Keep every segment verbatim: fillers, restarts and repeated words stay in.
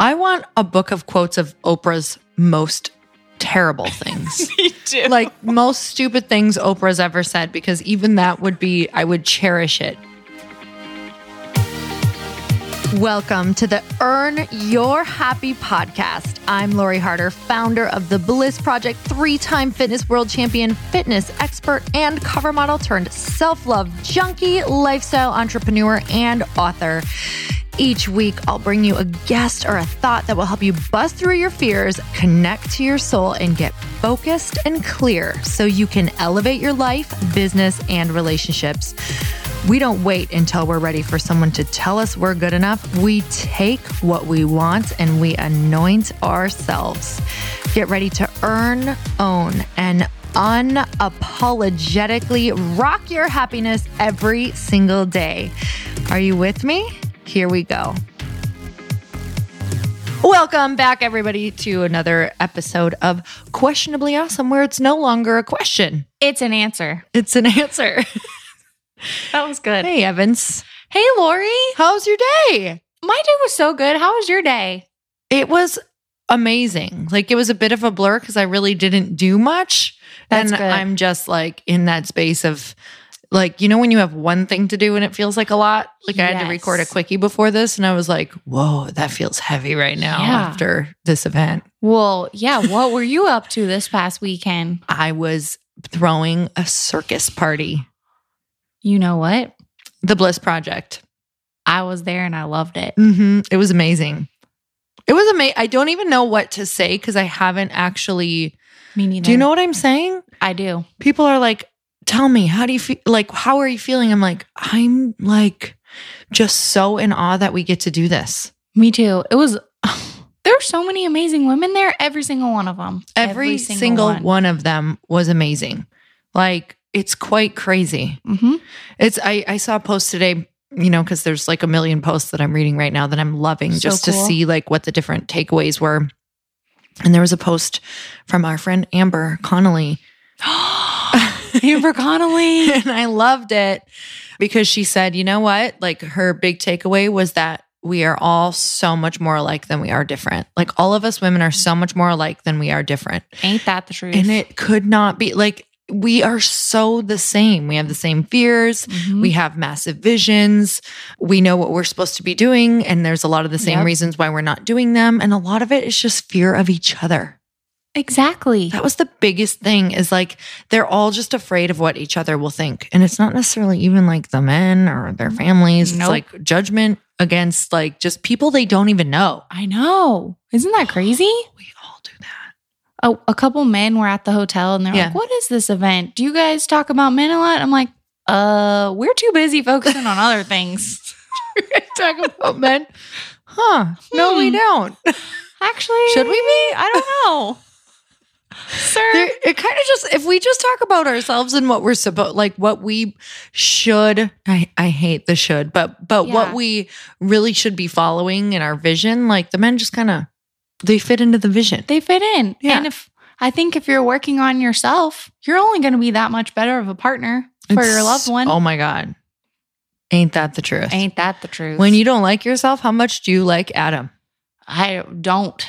I want a book of quotes of Oprah's most terrible things. Me too. Like most stupid things Oprah's ever said, because even that would be, I would cherish it. Welcome to the Earn Your Happy podcast. I'm Lori Harder, founder of The Bliss Project, three-time fitness world champion, fitness expert, and cover model turned self-love junkie, lifestyle entrepreneur, and author. Each week, I'll bring you a guest or a thought that will help you bust through your fears, connect to your soul, and get focused and clear so you can elevate your life, business, and relationships. We don't wait until we're ready for someone to tell us we're good enough. We take what we want and we anoint ourselves. Get ready to earn, own, and unapologetically rock your happiness every single day. Are you with me? Here we go. Welcome back, everybody, to another episode of Questionably Awesome, where it's no longer a question. It's an answer. It's an answer. That was good. Hey, Evans. Hey, Lori. How's your day? My day was so good. How was your day? It was amazing. Like, it was a bit of a blur because I really didn't do much. That's and good. I'm just like in that space of like, you know, when you have one thing to do and it feels like a lot? Like I had to Yes. record a quickie before this and I was like, whoa, that feels heavy right now Yeah. after this event. Well, yeah. What were you up to this past weekend? I was throwing a circus party. You know what? The Bliss Project. I was there and I loved it. Mm-hmm. It was amazing. It was amazing. I don't even know what to say because I haven't actually. Me neither. Do you know what I'm saying? I do. People are like, tell me, how do you feel? Like, how are you feeling? I'm like, I'm like just so in awe that we get to do this. Me too. It was, there were so many amazing women there. Every single one of them. Every, single one. one of them was amazing. Like, it's quite crazy. Mm-hmm. It's, I, I saw a post today, you know, because there's like a million posts that I'm reading right now that I'm loving So just cool. to see like what the different takeaways were. And there was a post from our friend Amber Connolly. Amber Connolly. And I loved it because she said, you know what? Like her big takeaway was that we are all so much more alike than we are different. Like all of us women are so much more alike than we are different. Ain't that the truth? And it could not be like, we are so the same. We have the same fears. Mhm. We have massive visions. We know what we're supposed to be doing. And there's a lot of the same Yep. reasons why we're not doing them. And a lot of it is just fear of each other. Exactly. That was the biggest thing is like, they're all just afraid of what each other will think. And it's not necessarily even like the men or their families. Nope. It's like judgment against like just people they don't even know. I know. Isn't that crazy? We all do that. A, a couple men were at the hotel and they're Yeah. like, what is this event? Do you guys talk about men a lot? I'm like, uh, we're too busy focusing on other things. Talk about men. Huh. No, we Hmm. don't. Actually, Should we be? I don't know. Sir. There, it kind of just, if we just talk about ourselves and what we're supposed, like what we should, I, I hate the should, but, but Yeah. what we really should be following in our vision, like the men just kind of, they fit into the vision. They fit in. Yeah. And if I think if you're working on yourself, you're only going to be that much better of a partner for It's- your loved one. Oh my God. Ain't that the truth? Ain't that the truth? When you don't like yourself, how much do you like Adam? I don't.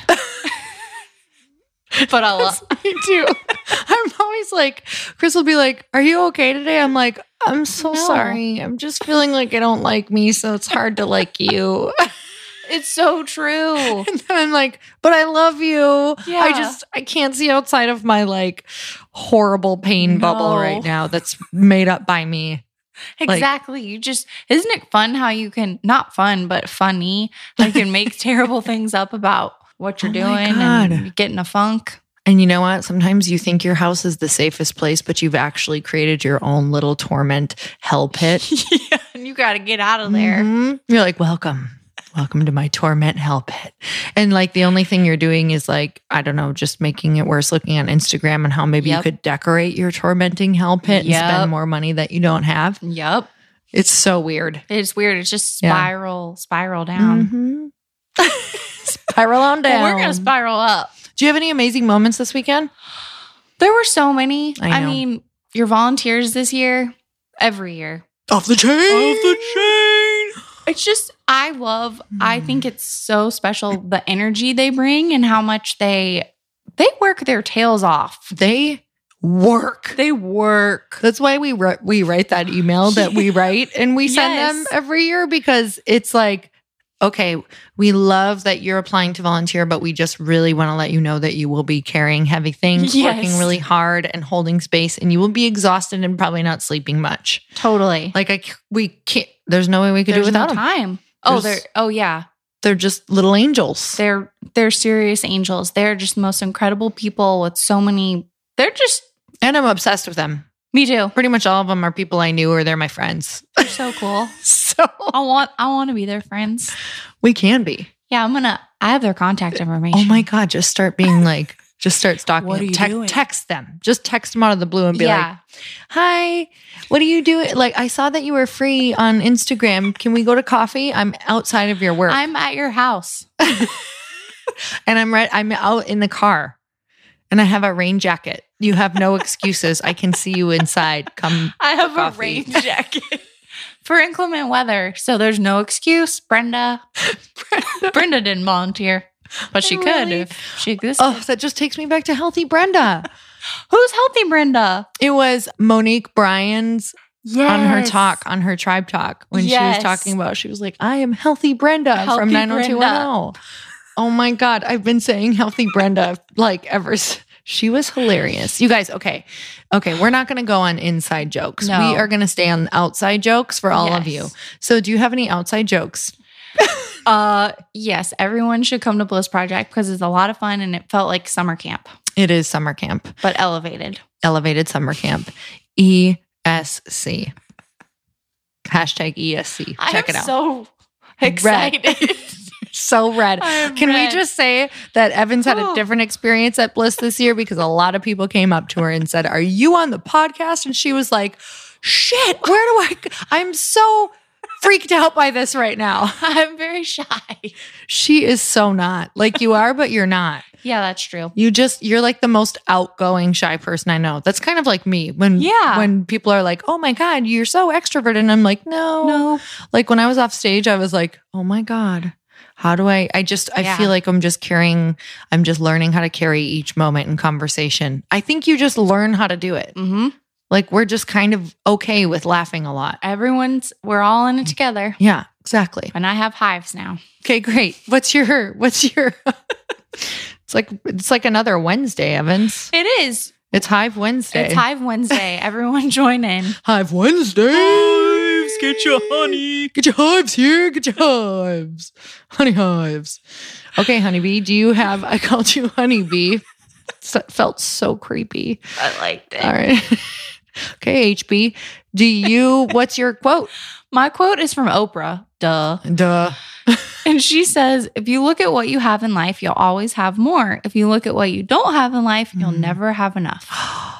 But I love. Me too. I'm always like, Chris will be like, are you okay today? I'm like, I'm so No. sorry. I'm just feeling like I don't like me, so it's hard to like you. It's so true. And then I'm like, but I love you. Yeah. I just, I can't see outside of my like horrible pain bubble No. right now that's made up by me. Exactly. You just, isn't it fun how you can, not fun, but funny, how you can make terrible things up about what you're Oh my doing God. and you get in a funk? And you know what? Sometimes you think your house is the safest place, but you've actually created your own little torment hell pit. Yeah. And you got to get out of there. Mhm. You're like, welcome. Welcome to my torment hell pit. And like the only thing you're doing is like, I don't know, just making it worse, looking on Instagram and how maybe Yep. you could decorate your tormenting hell pit Yep. and spend more money that you don't have. Yep. It's so weird. It's weird. It's just Yeah. spiral, spiral down. Mhm. Spiral on down. Well, we're going to spiral up. Do you have any amazing moments this weekend? There were so many. I I, know. mean, your volunteers this year, every year. Off the chain. Off the chain. It's just, I love, I think it's so special, the energy they bring and how much they, they work their tails off. They work. They work. That's why we ri- we write that email that we write and we send Yes. them every year, because it's like, okay, we love that you're applying to volunteer, but we just really want to let you know that you will be carrying heavy things, Yes. working really hard and holding space, and you will be exhausted and probably not sleeping much. Totally. Like I, c- we can't, there's no way we could There's do it without no them. time. Oh, There's- they're, oh yeah. They're just little angels. They're, they're serious angels. They're just the most incredible people with so many, they're just, And I'm obsessed with them. me too. Pretty much all of them are people I knew or they're my friends. They're so cool. So I want, I want to be their friends. we can be. Yeah, I'm gonna, I have their contact information. Oh my God, just start being like, just start stalking What them. are you Te- doing? Text them. Just text them out of the blue and be Yeah. like, hi, what are you doing? Like, I saw that you were free on Instagram. Can we go to coffee? I'm outside of your work. I'm at your house. and I'm right. I'm out in the car and I have a rain jacket. You have no excuses. I can see you inside. Come. I have a coffee. rain jacket for inclement weather. So there's no excuse. Brenda. Brenda didn't volunteer, but she could Really? if she existed. Oh, that just takes me back to Healthy Brenda. Who's Healthy Brenda? It was Monique Bryan's Yes. on her talk, on her tribe talk, when she Yes. was talking about, she was like, I am Healthy Brenda Healthy from nine oh two one oh. Brenda. Oh my God. I've been saying Healthy Brenda like ever since. She was hilarious. You guys, okay. Okay. We're not going to go on inside jokes. No. We are going to stay on outside jokes for all of Yes. you. So do you have any outside jokes? Uh, yes, everyone should come to Bliss Project because it's a lot of fun and it felt like summer camp, It is summer camp, but elevated. elevated summer camp, E S C. Hashtag E S C. Check I'm it out. so excited. So red. I'm Can red. we just say that Evans had a Oh. different experience at Bliss this year, because a lot of people came up to her and said, are you on the podcast? And she was like, shit, where do I go? I'm so freaked out by this right now. I'm very shy. She is so not. Like you are, but you're not. Yeah, that's true. You just, you're like the most outgoing, shy person I know. That's kind of like me when, Yeah. when people are like, oh my God, you're so extroverted. And I'm like, no. No. Like when I was off stage, I was like, oh my God, how do I, I just, I Yeah. feel like I'm just carrying, I'm just learning how to carry each moment in conversation. I think you just learn how to do it. Mm-hmm. Like we're just kind of okay with laughing a lot. Everyone's, we're all in it together. Yeah, exactly. And I have hives now. Okay, great. What's your, what's your, it's like, it's like another Wednesday, Evans. It is. It's Hive Wednesday. It's Hive Wednesday. Everyone join in. Hive Wednesday. Hives, get your honey. Get your hives here. Get your hives. Honey hives. Okay, honeybee, do you have, I called you honeybee. So, felt so creepy. I liked it. All right. Okay, H B, do you, what's your quote? My quote is from Oprah. Duh. Duh. And she says, if you look at what you have in life, you'll always have more. If you look at what you don't have in life, you'll Mm. never have enough.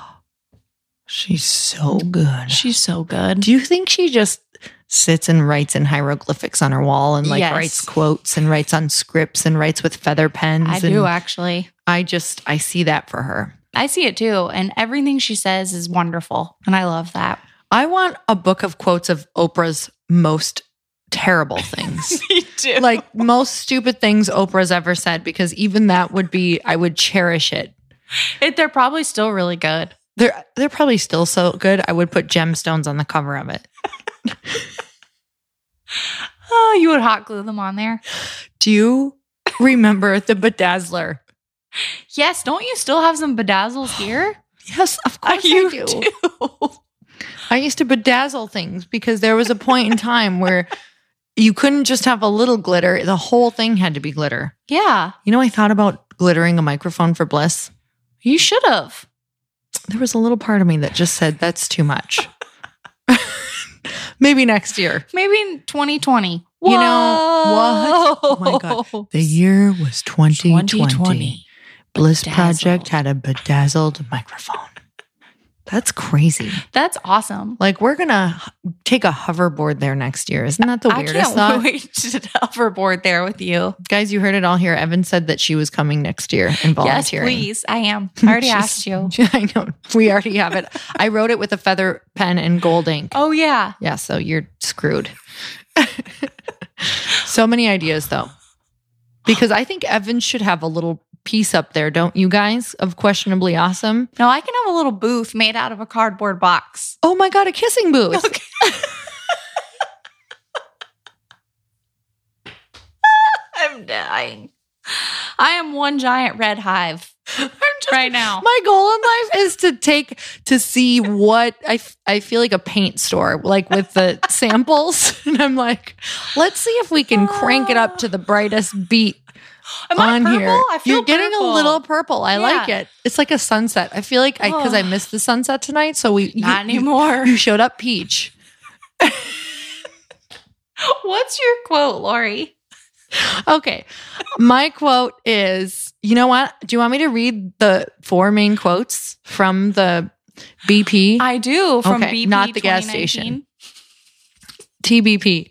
She's so good. She's so good. Do you think she just sits and writes in hieroglyphics on her wall and like Yes. writes quotes and writes on scripts and writes with feather pens? I and do actually. I just, I see that for her. I see it too. And everything she says is wonderful. And I love that. I want a book of quotes of Oprah's most terrible things. Me too. Like most stupid things Oprah's ever said, because even that would be, I would cherish it. It, they're probably still really good. They're they're probably still so good. I would put gemstones on the cover of it. Oh, you would hot glue them on there. Do you remember the Bedazzler? Yes. Don't you still have some bedazzles here? Yes, of course I You do. do. I used to bedazzle things because there was a point in time where you couldn't just have a little glitter. The whole thing had to be glitter. Yeah. You know, I thought about glittering a microphone for Bliss. You should have. There was a little part of me that just said, that's too much. Maybe next year. Maybe in twenty twenty. You know what? Oh my God. The year was twenty twenty. Bliss Bedazzled. Project had a bedazzled microphone. That's crazy. That's awesome. Like we're going to take a hoverboard there next year. Isn't that the I weirdest can't thought? wait to hoverboard there with you. Guys, you heard it all here. Evan said that she was coming next year and Yes, volunteering. please. I am. I already She's- asked you. I know. We already have it. I wrote it with a feather pen and gold ink. Oh, yeah. Yeah, so you're screwed. So many ideas though. Because I think Evan should have a little piece up there, don't you guys, of questionably awesome? No, I can have a little booth made out of a cardboard box. Oh my God, a kissing booth. Okay. I'm dying. I am one giant red hive I'm just, right now. My goal in life is to take to see what I, f- I feel like a paint store, like with the samples. And I'm like, let's see if we can crank it up to the brightest beat. Am I on purple? here. I feel You're getting purple. a little purple. I Yeah. like it. It's like a sunset. I feel like I because I missed the sunset tonight. So we Not you, anymore. You, you showed up peach. What's your quote, Lori? Okay. My quote is, you know what? Do you want me to read the four main quotes from the B P? I do from Okay, B P not the gas station. T B P.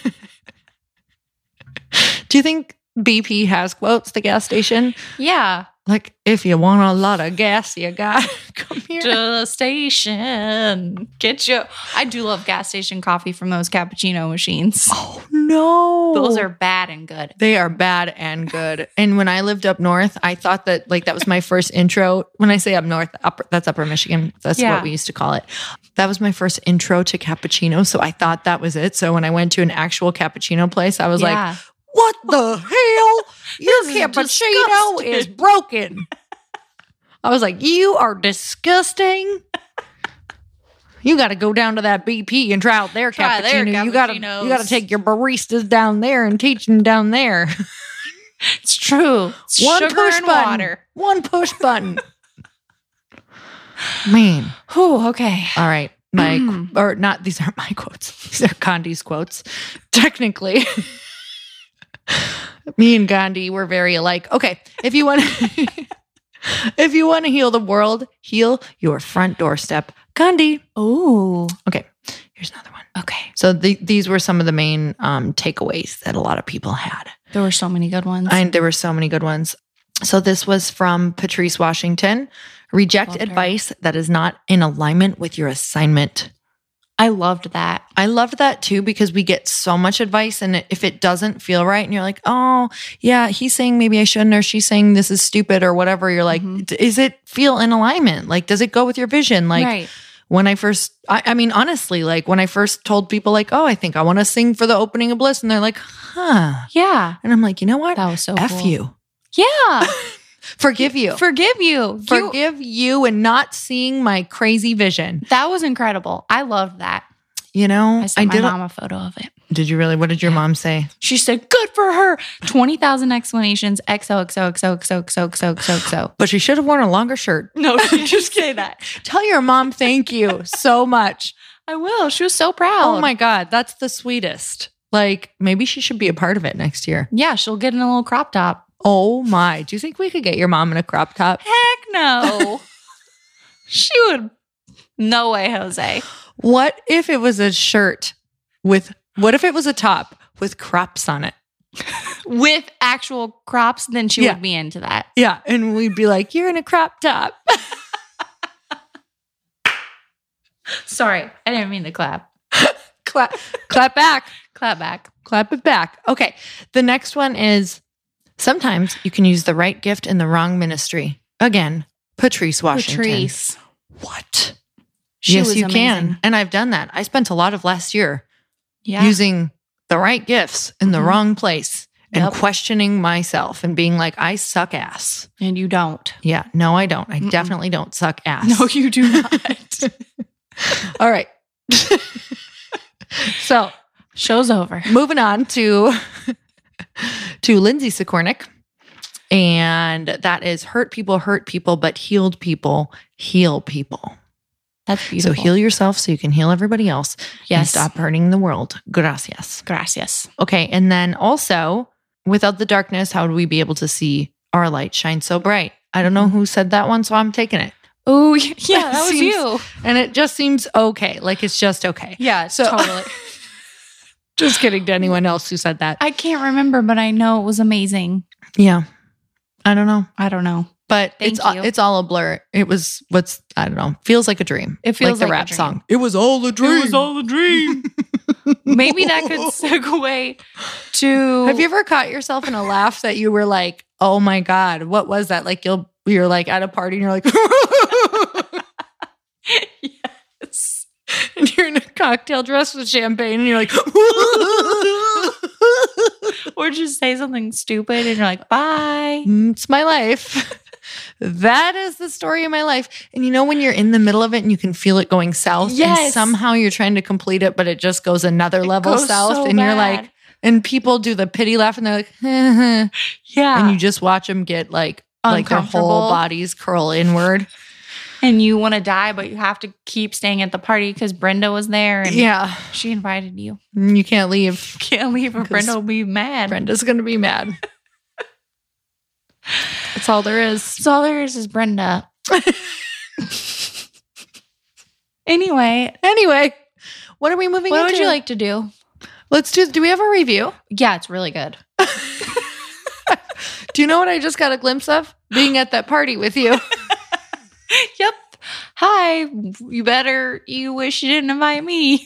Do you think B P has quotes, the gas station? Yeah. Like, if you want a lot of gas, you got to come here. To the station. Get you. I do love gas station coffee from those cappuccino machines. Oh, no. Those are bad and good. They are bad and good. And when I lived up north, I thought that like that was my first intro. When I say up north, upper, that's Upper Michigan. That's Yeah. what we used to call it. That was my first intro to cappuccino. So I thought that was it. So when I went to an actual cappuccino place, I was Yeah. like, what the hell? Your This is cappuccino disgusting. is broken. I was like, you are disgusting. You got to go down to that B P and try out their Try their cappuccino. You got to cappuccinos. you got to take your baristas down there and teach them down there. It's true. It's One sugar push and button. water. One push button. Man. Whew, okay. All right. My or not these aren't my quotes. These are Gandhi's quotes. Technically. Me and Gandhi were very alike. Okay. If you want if you want to heal the world, heal your front doorstep. Gandhi. Oh. Okay. Here's another one. Okay. So the, these were some of the main um, takeaways that a lot of people had. There were so many good ones. And there were so many good ones. So this was from Patrice Washington. Reject Loved her. advice that is not in alignment with your assignment. I loved that. I loved that too because we get so much advice, and if it doesn't feel right and you're like, oh, yeah, he's saying maybe I shouldn't, or she's saying this is stupid or whatever, you're like, Mhm. d- is it feel in alignment? Like, does it go with your vision? Like right. when I first, I, I mean, honestly, like when I first told people like, oh, I think I want to sing for the opening of Bliss, and they're like, huh. Yeah. And I'm like, you know what? That was so F cool. you. Yeah. Forgive you. Forgive you. you. Forgive you and not seeing my crazy vision. That was incredible. I loved that. You know, I sent I my did. mom a photo of it. Did you really? What did your mom say? She said, good for her. twenty thousand explanations. X O X O X O X O X O X O X O X O. But she should have worn a longer shirt. No, she just say that. Tell your mom thank you so much. I will. She was so proud. Oh my God, that's the sweetest. Like maybe she should be a part of it next year. Yeah, she'll get in a little crop top. Oh my. Do you think we could get your mom in a crop top? Heck no. She would. No way, Jose. What if it was a shirt with, what if it was a top with crops on it? With actual crops, then she Yeah. would be into that. Yeah. And we'd be like, you're in a crop top. Sorry, I didn't mean to clap. clap, clap back. Clap back. Clap it back. Okay. The next one is sometimes you can use the right gift in the wrong ministry. Again, Patrice Washington. Patrice. What? She yes, was you can. amazing. And I've done that. I spent a lot of last year Yeah. using the right gifts in the Mhm. wrong place and Yep. questioning myself and being like, I suck ass. And you don't. Yeah. No, I don't. I Mm-mm. definitely don't suck ass. No, you do not. All right. So Show's over. moving on to to Lindsay Sikornik. And that is hurt people hurt people, but healed people heal people. That's beautiful. So heal yourself so you can heal everybody else. And Yes. stop hurting the world. Gracias. Gracias. Okay. And then also, without the darkness, how would we be able to see our light shine so bright? I don't know who said that one, so I'm taking it. Oh, yeah, that was Seems- you. And it just seems okay. Like it's just okay. Yeah, So- totally. Just kidding to anyone else who said that. I can't remember, but I know it was amazing. Yeah. I don't know. I don't know. But Thank it's all, you. it's all a blur. It was what's I don't know. Feels like a dream. It feels like the like a rap dream. song. It was all a dream. It was all a dream. Maybe that could segue to. Have you ever caught yourself in a laugh that you were like, "Oh my god, what was that?" Like you'll you're like at a party and you're like, Yes. and you're in a cocktail dress with champagne and you're like, Or just say something stupid and you're like, bye. it's my life. That is the story of my life. And you know, when you're in the middle of it and you can feel it going south, and Yes. somehow you're trying to complete it, but it just goes another level goes south, so and you're bad. like, and people do the pity laugh, and they're like, and Yeah. you just watch them get like, like their whole Uncomfortable. bodies curl inward. And you want to die, but you have to keep staying at the party because Brenda was there and Yeah, she invited you. and you can't leave. Can't leave or 'Cause Brenda will be mad. Brenda's gonna be mad. That's all there is. So all there is is Brenda. Anyway, Anyway, what are we moving what into? would you like to do? Let's do. Do we have a review? Yeah, it's really good. Do you know what I just got a glimpse of? Being at that party with you. Yep. Hi. You better, you wish you didn't invite me.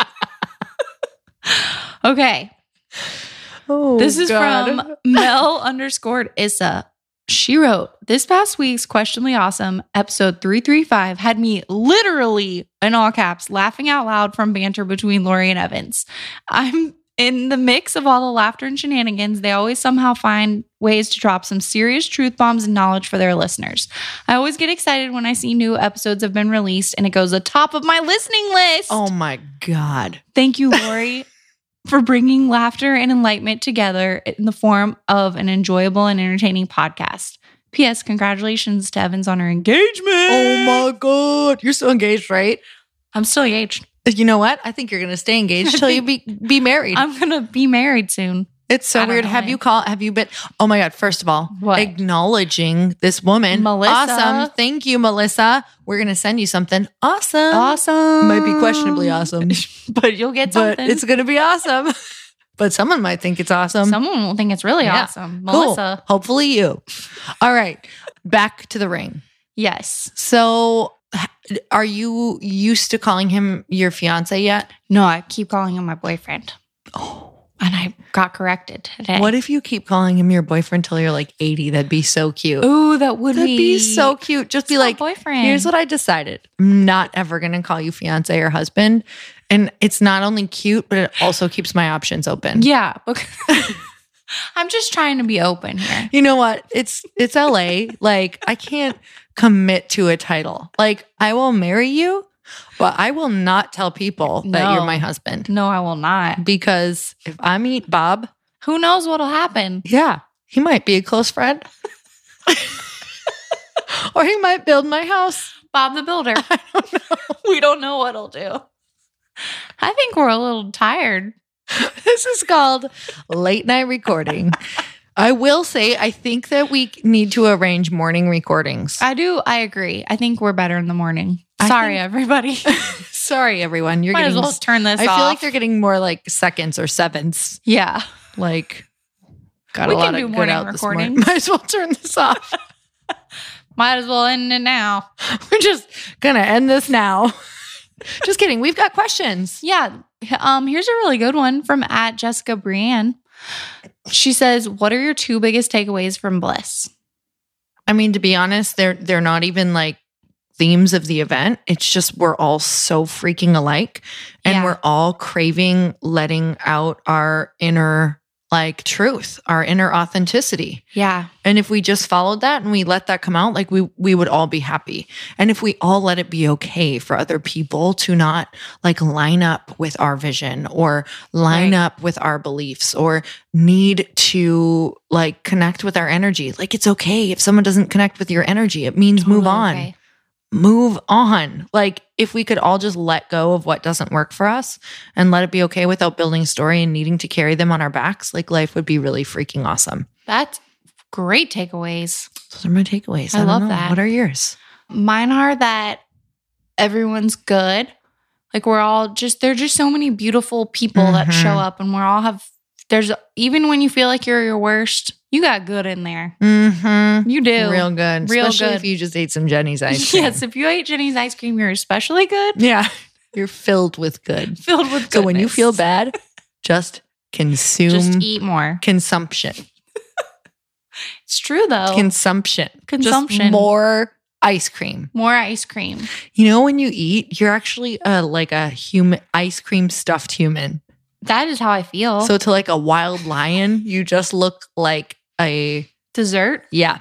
Okay. Oh, This is God. from Mel underscored Issa. She wrote, this past week's Questionably Awesome, episode three thirty-five, had me literally, in all caps, laughing out loud from banter between Lori and Evans. I'm in the mix of all the laughter and shenanigans. They always somehow find ways to drop some serious truth bombs and knowledge for their listeners. I always get excited when I see new episodes have been released and it goes at the top of my listening list. Oh my God. Thank you, Lori, for bringing laughter and enlightenment together in the form of an enjoyable and entertaining podcast. P S. Congratulations to Evans on her engagement. Oh my God. You're still engaged, right? I'm still engaged. You know what? I think you're going to stay engaged till you be, be married. I'm going to be married soon. It's so I don't weird. know Have why. you called? Have you been? Oh my God. First of all, What? acknowledging this woman. Melissa. Awesome. Thank you, Melissa. We're going to send you something awesome. Awesome. Might be questionably awesome, but you'll get but something. it's going to be awesome. But someone might think it's awesome. Someone will think it's really Yeah. awesome. Cool. Melissa. Hopefully you. All right. Back to the ring. Yes. So h- are you used to calling him your fiance yet? No, I keep calling him my boyfriend. Oh. And I got corrected today. What if you keep calling him your boyfriend till you're like eighty? That'd be so cute. Ooh, that would That'd be so cute. Just be It's my like, boyfriend. here's what I decided. I'm not ever going to call you fiance or husband. And it's not only cute, but it also keeps my options open. Yeah. Because I'm just trying to be open here. You know what? It's it's L A. Like, I can't commit to a title. Like, I will marry you, but I will not tell people that No. you're my husband. No, I will not. Because if I meet Bob, Who knows what'll happen? yeah, he might be a close friend. Or he might build my house. Bob the Builder. I don't know. We don't know what he'll do. I think we're a little tired. This is called late night recording. I will say, I think that we need to arrange morning recordings. I do. I agree. I think we're better in the morning. I Sorry, think- everybody. Sorry, everyone. You're Might as getting. well turn this I off. feel like they're getting more like seconds or sevenths. yeah. Like, got We a lot can do of good morning out this morning. recordings. Might as well turn this off. Might as well end it now. We're just gonna end this now. Just kidding. We've got questions. Yeah. Um, here's a really good one from at Jessica Brienne. She says, what are your two biggest takeaways from Bliss? I mean, to be honest, they're they're not even like themes of the event. It's just we're all so freaking alike, and Yeah. we're all craving letting out our inner like truth, our inner authenticity. Yeah. And if we just followed that and we let that come out, like we we would all be happy. And if we all let it be okay for other people to not like line up with our vision or line Right. up with our beliefs or need to like connect with our energy. Like it's okay if someone doesn't connect with your energy. It means move Totally on. okay. Move on. Like if we could all just let go of what doesn't work for us and let it be okay without building a story and needing to carry them on our backs, like life would be really freaking awesome. That's great takeaways. Those are my takeaways. I don't love know. that. What are yours? Mine are that everyone's good. Like we're all just, there are just so many beautiful people that Mhm. show up and we're all have There's even when you feel like you're your worst, you got good in there. Mm-hmm. You do. Real good. Real Especially good. if you just ate some Jenny's ice cream. Yes, if you ate Jenny's ice cream, you're especially good. Yeah. You're filled with good. Filled with goodness. So when you feel bad, just consume. Just eat more. Consumption. It's true though. Consumption. Consumption. Just more ice cream. More ice cream. You know, when you eat, you're actually uh, like a human, ice cream stuffed human. That is how I feel. So to like a wild lion, you just look like a dessert. Yeah.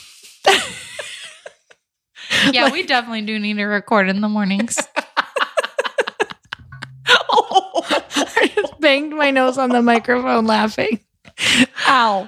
Yeah, we definitely do need to record in the mornings. Oh, I just banged my nose on the microphone laughing. Ow.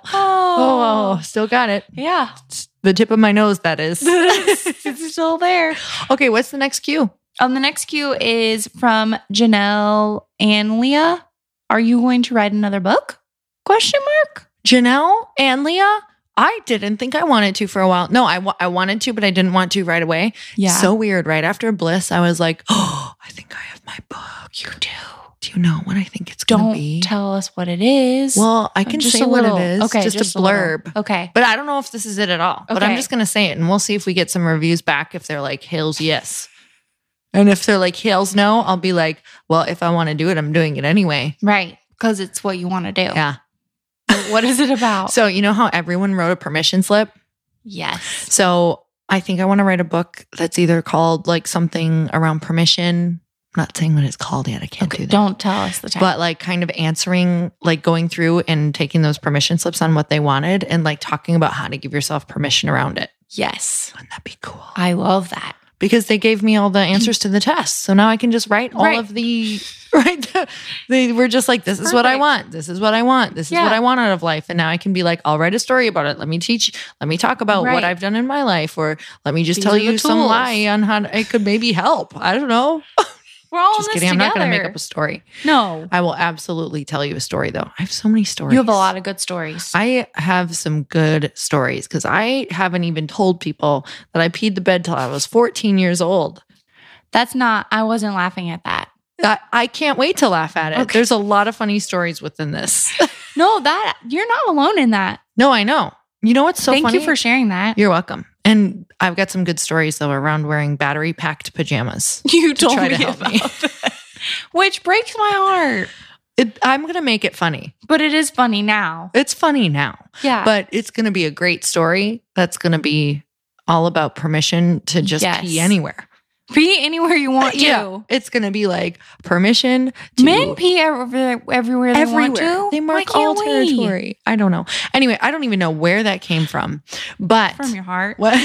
Oh. Oh, still got it. Yeah. It's the tip of my nose, that is. It's still there. Okay, what's the next cue? Um, the next cue is from Janelle and Leah. Are you going to write another book? Question mark. Janelle and Leah? I didn't think I wanted to for a while. No, I, wa- I wanted to, but I didn't want to right away. Yeah. So weird. Right after Bliss, I was like, oh, I think I have my book. You do. Do you know what I think it's going to Don't be? tell us what it is. Well, I can Just say a what little. it is. Okay, just, just a a little. blurb. Okay. But I don't know if this is it at all. But I'm Okay. just going to say it, and we'll see if we get some reviews back if they're like, hails yes. And if they're like, hails no, I'll be like, well, if I want to do it, I'm doing it anyway. Right. Because it's what you want to do. Yeah. What is it about? So you know how everyone wrote a permission slip? Yes. So I think I want to write a book that's either called like something around permission. I'm not saying what it's called yet. I can't Okay, do that. don't tell us the title. But like kind of answering, like going through and taking those permission slips on what they wanted and like talking about how to give yourself permission around it. Yes. Wouldn't that be cool? I love that. Because they gave me all the answers to the tests. So now I can just write all Right. of the, right? They were just like, this is what I Perfect. want. This is what I want. This is Yeah. what I want out of life. And now I can be like, I'll write a story about it. Let me teach, let me talk about Right. what I've done in my life. Or let me just These tell are the you some tools. lie on how it could maybe help. I don't know. We're all Just in this kidding. I'm not going to together. make up a story. No. I will absolutely tell you a story though. I have so many stories. You have a lot of good stories. I have some good stories because I haven't even told people that I peed the bed till I was fourteen years old. That's not, I wasn't laughing at that. I, I can't wait to laugh at it. Okay. There's a lot of funny stories within this. No, that, you're not alone in that. No, I know. You know what's so Thank funny? you for sharing that. You're welcome. And I've got some good stories though around wearing battery packed pajamas. You to told try me to help about me. that. Which breaks my heart. It, I'm going to make it funny. But it is funny now. It's funny now, Yeah. but it's going to be a great story that's going to be all about permission to just Yes. pee anywhere. Pee anywhere you want to. Yeah, it's going to be like permission to Men pee everywhere, everywhere they everywhere. want to. They Why mark can't all we? territory. I don't know. Anyway, I don't even know where that came from, but From your heart. what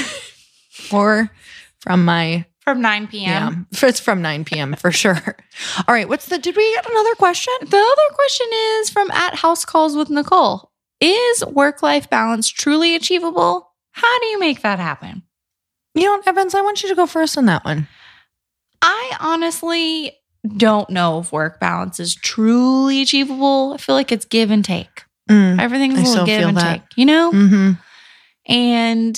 or from my From nine p.m. yeah, it's from nine p.m. for sure. All right, what's the? Did we get another question? The other question is from at House Calls with Nicole. Is work-life balance truly achievable? How do you make that happen? You know, Evans, I want you to go first on that one. I honestly don't know if work balance is truly achievable. I feel like it's give and take. Mm. Everything's I a little so give feel and that. take, you know? Mm-hmm. And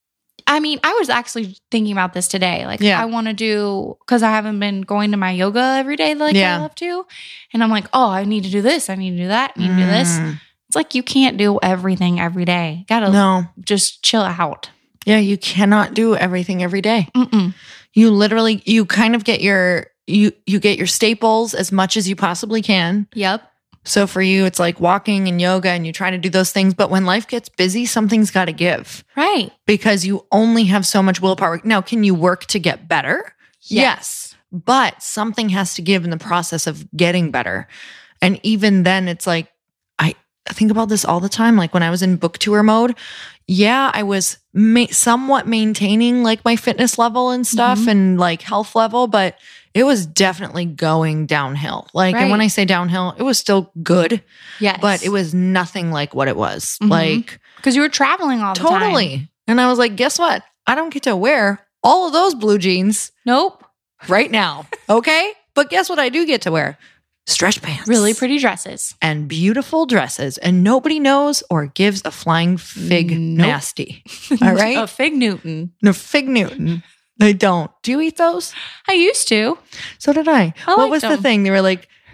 I mean, I was actually thinking about this today. Like, Yeah. I want to do, because I haven't been going to my yoga every day like Yeah. I love to. And I'm like, oh, I need to do this. I need to do that. I need to do this. Mm. It's like you can't do everything every day. Gotta No. just chill out. Yeah, you cannot do everything every day. Mm-mm. You literally, you kind of get your you you get your staples as much as you possibly can. Yep. So for you, it's like walking and yoga, and you try to do those things. But when life gets busy, something's got to give Right. because you only have so much willpower. Now, can you work to get better? Yes. But something has to give in the process of getting better. And even then, it's like, I think about this all the time. Like when I was in book tour mode, yeah, I was ma- somewhat maintaining like my fitness level and stuff Mhm. and like health level, but it was definitely going downhill. Like, and when Right. I say downhill, it was still good, Yes. but it was nothing like what it was. Mhm. Like, because you were traveling all the time. totally. And I was like, guess what? I don't get to wear all of those blue jeans Nope. right now. Okay. But guess what I do get to wear? Stretch pants. Really pretty dresses. And beautiful dresses. And nobody knows or gives a flying fig Nope. nasty. All right. A fig Newton. No, fig Newton. They don't. Do you eat those? I used to. So did I. I what liked was the them. thing? They were like,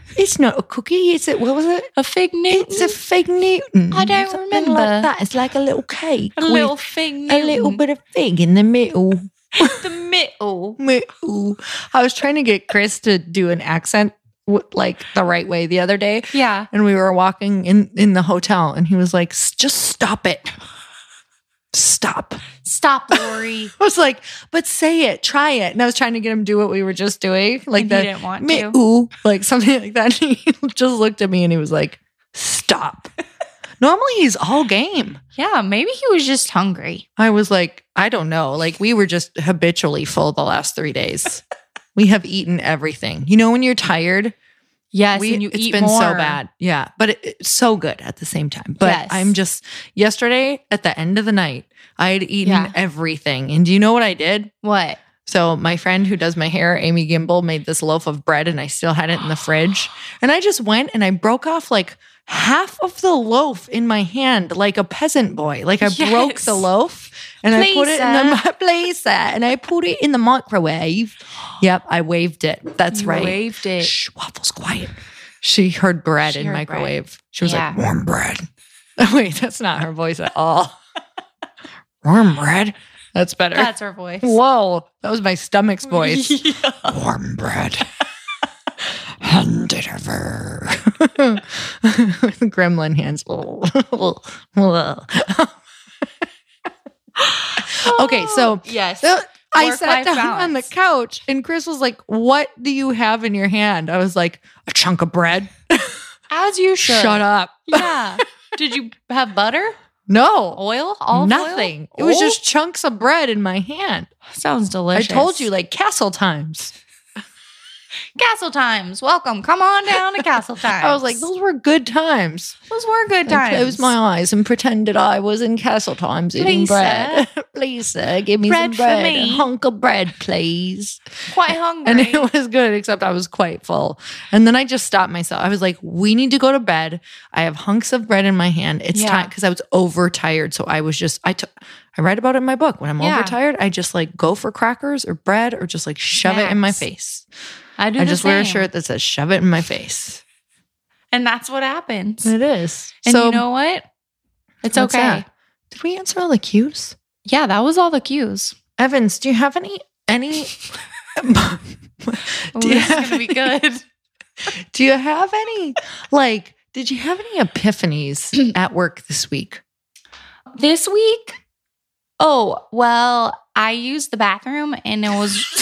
It's not a cookie. It's a, what was it? A fig Newton. It's a fig Newton. I don't Something remember. like that. It's like a little cake. a with little fig Newton. a little bit of fig in the middle. The middle. Middle. I was trying to get Chris to do an accent w- like the right way the other day. Yeah. And we were walking in, in the hotel and he was like, "S- just stop it. Stop." Stop, Lori. I was like, "But say it, try it." And I was trying to get him to do what we were just doing. Like And the he didn't want "Me- to. ooh," like something like that. And he just looked at me and he was like, "Stop." Normally he's all game. Yeah, maybe he was just hungry. I was like, I don't know. Like we were just habitually full the last three days. We have eaten everything. You know, when you're tired, Yes, we, and you it's eat been more. so bad. Yeah. But it, it's so good at the same time. But Yes. I'm just, yesterday at the end of the night, I had eaten Yeah. everything. And do you know what I did? What? So my friend who does my hair, Amy Gimbel, made this loaf of bread and I still had it in the fridge. And I just went and I broke off like half of the loaf in my hand like a peasant boy. Like I Yes. broke the loaf and I put it in Please, the place and I put it in the microwave. Yep, I waved it. That's You right. waved it. Shh, Waffle's quiet. She heard bread She in heard microwave. She was Yeah. like, "Warm bread." Wait, that's not her voice at all. Warm bread? That's better. That's her voice. Whoa, that was my stomach's voice. Yeah. Warm bread. Hand it over. Gremlin hands. Okay, so yes. so I Work-life sat down on the balance. couch and Chris was like, "What do you have in your hand?" I was like, "A chunk of bread." As you should. Shut up. Yeah. Did you have butter? No. Oil? Olive Nothing. oil? It was Oh, just chunks of bread in my hand. sounds delicious. I told you, like Castle Times. Castle Times. Welcome. Come on down to Castle Times. I was like, those were good times. those were good I times. closed my eyes and pretended I was in Castle Times eating Please, bread. Please, sir, give me Bread some for bread. me. A hunk of bread, please. Quite hungry. And it was good, except I was quite full. And then I just stopped myself. I was like, we need to go to bed. I have hunks of bread in my hand. It's Yeah. time because I was overtired. So I was just, I took, I write about it in my book. When I'm Yeah. overtired, I just like go for crackers or bread or just like shove it in my Snacks. face. I do I the just wear a same. shirt that says shove it in my face. And that's what happens. It is. And so you know what? It's what's okay. that? Did we answer all the cues? Yeah, that was all the cues. Evans, do you have any any Oh, do you this is have gonna be any- good. Do you have any like did you have any epiphanies at work this week? This week? Oh, well, I used the bathroom and it was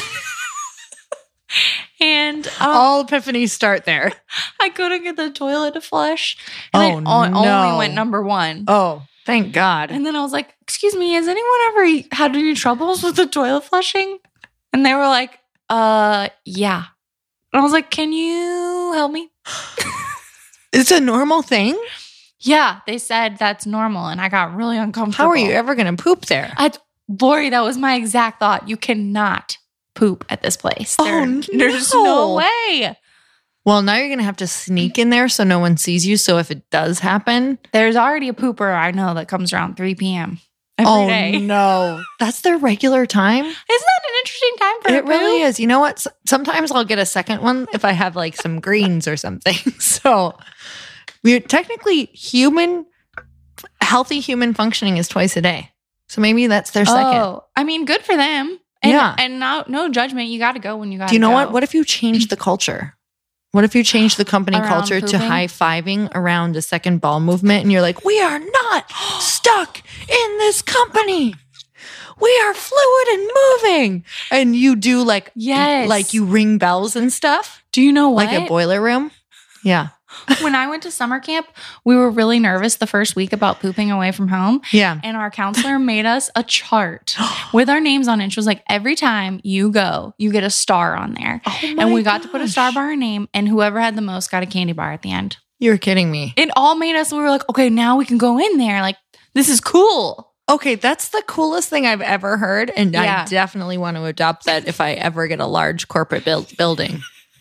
and um, All epiphanies start there. I couldn't get the toilet to flush. And Oh, it on- no. only went number one. Oh, thank God. And then I was like, excuse me, has anyone ever had any troubles with the toilet flushing? And they were like, uh, yeah. And I was like, can you help me? It's a normal thing? Yeah, they said that's normal. And I got really uncomfortable. How are you ever going to poop there? I, Lori, that was my exact thought. You cannot poop at this place. Oh, There- There's no. no way. Well, now you're going to have to sneak in there so no one sees you. So if it does happen, There's already a pooper I know that comes around three p.m. every oh day. no. That's their regular time? Isn't that an interesting time for It a poop? really is. You know what? S- Sometimes I'll get a second one if I have like some greens or something. So we're technically human, healthy human functioning is twice a day. So maybe that's their second. Oh, I mean, good for them. And, Yeah. And no, no judgment. You got to go when you got to Do you know go. what? What if you change the culture? What if you change the company Around culture to pooping? high fiving around a second ball movement and you're like, we are not stuck in this company. We are fluid and moving. And you do like, Yes. like you ring bells and stuff, Do you know what? like a boiler room. Yeah. When I went to summer camp, we were really nervous the first week about pooping away from home. Yeah. And our counselor made us a chart with our names on it. She was like, every time you go, you get a star on there. Oh and we got to put a star gosh. by our name, and whoever had the most got a candy bar at the end. You're kidding me. It all made us, we were like, okay, now we can go in there. Like, this is cool. Okay, that's the coolest thing I've ever heard. And Yeah. I definitely want to adopt that if I ever get a large corporate build- building.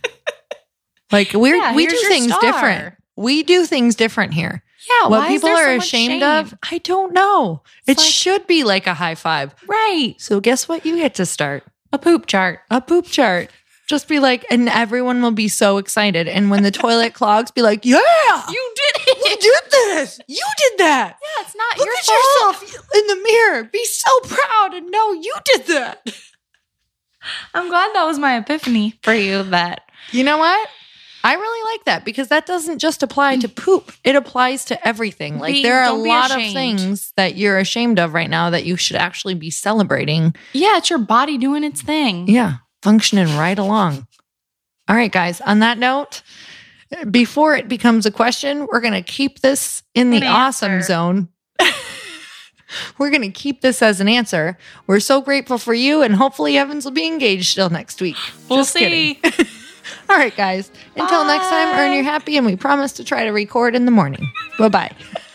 Like we're, Yeah, we here's do your things star. different. We do things different here. Yeah. What why is people there are so much ashamed shame? of, I don't know. It's it like- should be like a high five. Right. So guess what? You get to start A poop chart. a poop chart. Just be like, and everyone will be so excited. And when the toilet clogs, be like, yeah, You did it. you did this. You did that. Yeah, it's not Look your at fault. yourself in the mirror. Be so proud and know you did that. I'm glad that was my epiphany for you. That You know what? I really like that because that doesn't just apply to poop. It applies to everything. Like Be- there are a don't be lot of ashamed. things that you're ashamed of right now that you should actually be celebrating. yeah, it's your body doing its thing. Yeah, functioning right along. All right, guys, on that note, before it becomes a question, we're going to keep this in the An awesome answer. zone. We're going to keep this as an answer. We're so grateful for you, and hopefully Evans will be engaged still next week. We'll Just see. kidding. All right, guys. Until next time, earn Bye. your happy, and we promise to try to record in the morning. Bye-bye.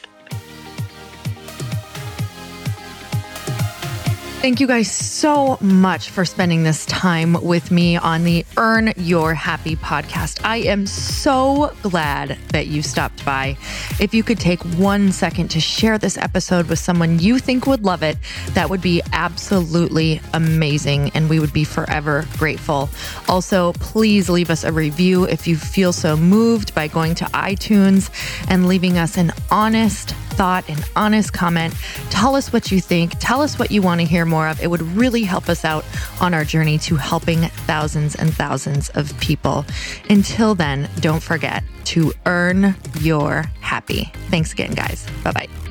Thank you guys so much for spending this time with me on the Earn Your Happy podcast. I am so glad that you stopped by. If you could take one second to share this episode with someone you think would love it, that would be absolutely amazing, and we would be forever grateful. Also, please leave us a review if you feel so moved by going to iTunes and leaving us an honest thought, an honest comment. Tell us what you think. Tell us what you want to hear more of. It would really help us out on our journey to helping thousands and thousands of people. Until then, don't forget to earn your happy. Thanks again, guys. Bye-bye.